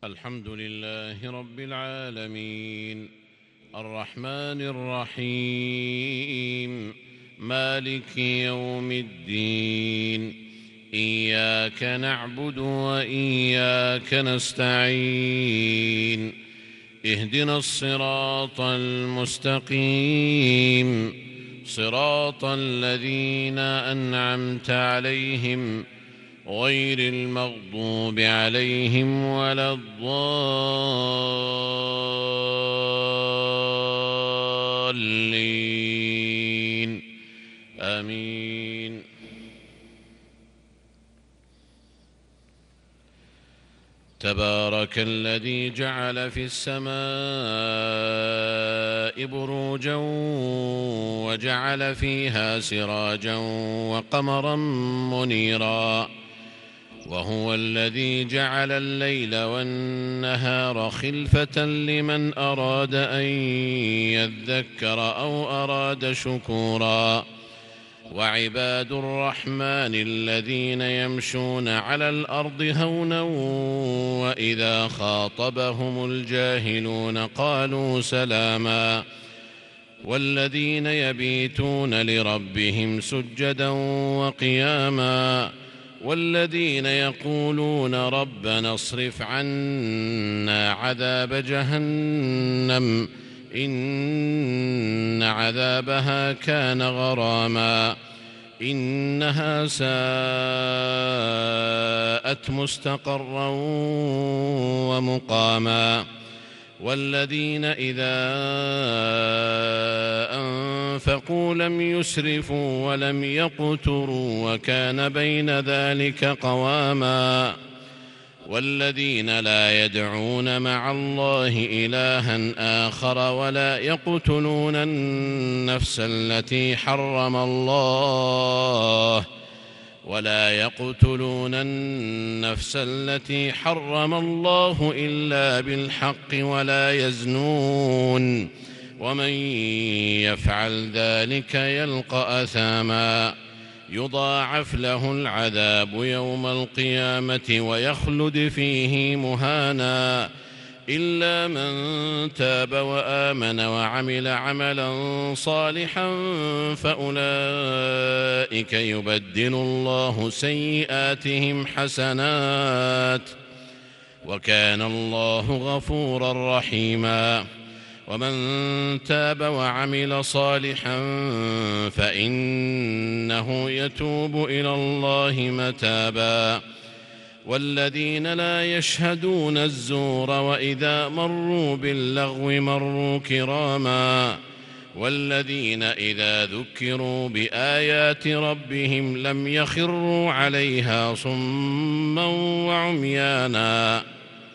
الحمد لله رب العالمين الرحمن الرحيم مالك يوم الدين إياك نعبد وإياك نستعين اهدنا الصراط المستقيم صراط الذين أنعمت عليهم غير المغضوب عليهم ولا الضالين آمين. تبارك الذي جعل في السماء بروجا وجعل فيها سراجا وقمرا منيرا وهو الذي جعل الليل والنهار خلفة لمن أراد أن يذكر أو أراد شكورا وعباد الرحمن الذين يمشون على الأرض هونا وإذا خاطبهم الجاهلون قالوا سلاما والذين يبيتون لربهم سجدا وقياما والذين يقولون ربنا اصرف عنا عذاب جهنم إن عذابها كان غراما إنها ساءت مستقرا ومقاما والذين إذا أنفقوا لم يسرفوا ولم يقتروا وكان بين ذلك قواما والذين لا يدعون مع الله إلها آخر ولا يقتلون النفس التي حرم الله إلا بالحق ولا يزنون ومن يفعل ذلك يلقى أثاما يضاعف له العذاب يوم القيامة ويخلد فيه مهانا إلا من تاب وآمن وعمل عملا صالحا فأولئك يبدل الله سيئاتهم حسنات وكان الله غفورا رحيما ومن تاب وعمل صالحا فإنه يتوب إلى الله متابا والذين لا يشهدون الزور وإذا مروا باللغو مروا كراما والذين إذا ذكروا بآيات ربهم لم يخروا عليها صما وعميانا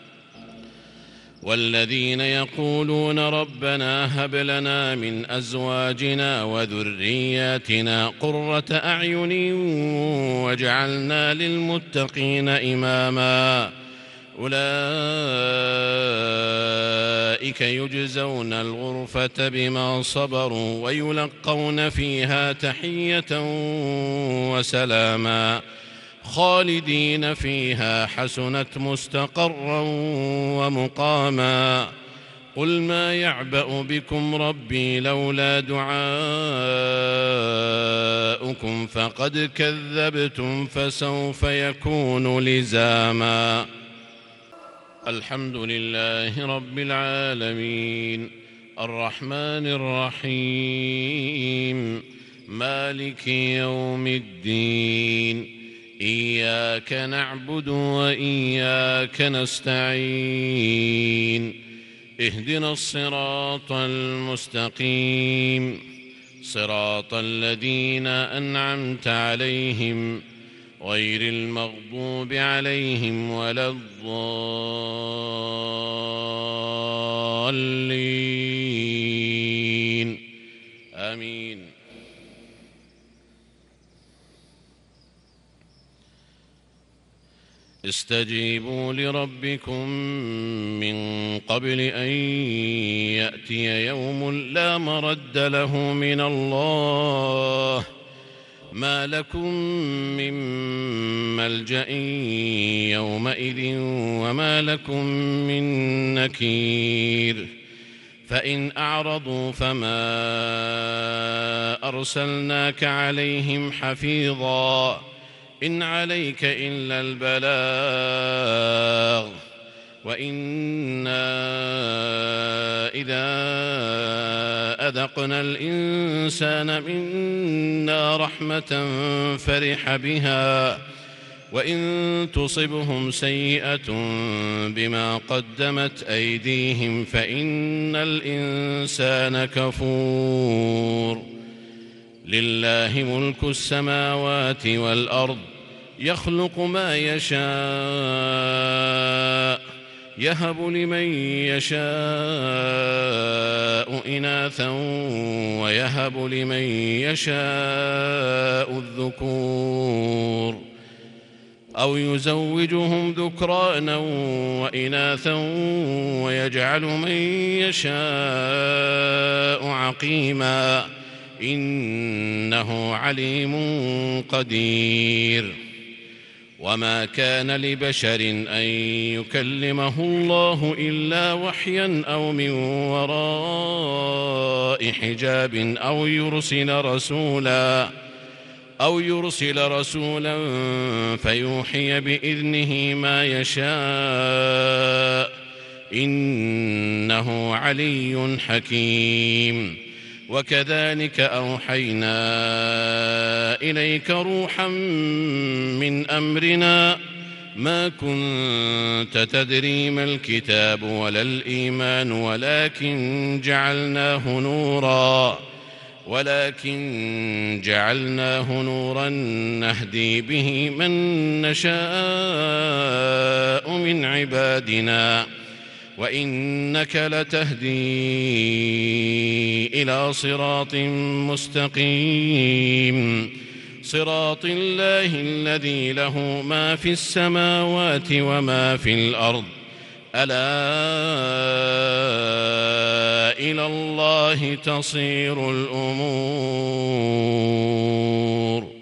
والذين يقولون ربنا هب لنا من أزواجنا وذرياتنا قرة أعين واجعلنا للمتقين إماما أولئك يجزون الغرفة بما صبروا ويلقون فيها تحية وسلاما خالدين فيها حسنت مستقرا ومقاما قل ما يعبأ بكم ربي لولا دعاؤكم فقد كذبتم فسوف يكون لزاما. الحمد لله رب العالمين الرحمن الرحيم مالك يوم الدين إياك نعبد وإياك نستعين اهدنا الصراط المستقيم صراط الذين أنعمت عليهم غير المغضوب عليهم ولا الضالين آمين. استجيبوا لربكم من قبل أن يأتي يوم لا مرد له من الله ما لكم من ملجأ يومئذ وما لكم من نكير فإن أعرضوا فما أرسلناك عليهم حفيظا إن عليك إلا البلاغ وإنا إذا أذقنا الإنسان منا رحمة فرح بها وإن تصبهم سيئة بما قدمت أيديهم فإن الإنسان كفور لله ملك السماوات والأرض يخلق ما يشاء يهب لمن يشاء إناثا ويهب لمن يشاء الذكور أو يزوجهم ذكرانا وإناثا ويجعل من يشاء عقيما إنه عليم قدير وما كان لبشر أن يكلمه الله إلا وحيا أو من وراء حجاب أو يرسل رسولا فيوحي بإذنه ما يشاء إنه علي حكيم وكذلك أوحينا إليك روحا من أمرنا ما كنت تدري ما الكتاب ولا الإيمان ولكن جعلناه نورا نهدي به من نشاء من عبادنا وإنك لتهدي إلى صراط مستقيم صراط الله الذي له ما في السماوات وما في الأرض ألا إلى الله تصير الأمور